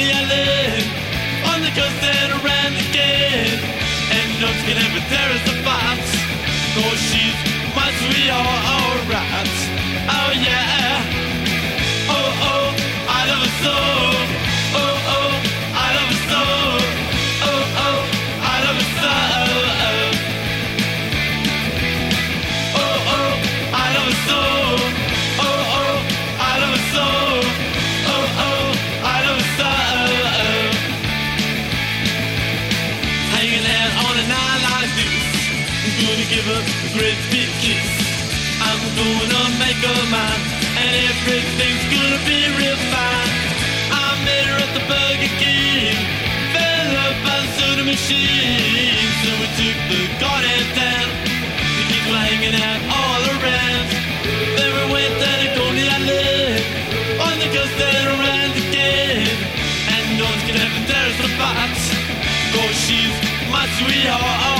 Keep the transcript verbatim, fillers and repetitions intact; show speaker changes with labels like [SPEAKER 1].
[SPEAKER 1] Coney Island, on the coast and around again. And no one can ever tear us apart, 'cause she's my sweetheart, alright. Oh yeah. Oh oh, I love her so. Oh oh, I love her so. Oh oh, I love her so. Oh oh, I love her so. Oh oh, I love her so. Oh oh, I love her so. Hanging out on a night like this, I'm gonna give her a great big kiss. I'm gonna make her mine, and everything's gonna be real fine. I met her at the Burger King, fell up by the soda machine. So we took the goddamn town, the kids were hanging out all around. Then we went down to Coney Island, on the coast and around again. And no one's gonna ever tear us apart, 'cause she's my sweetheart.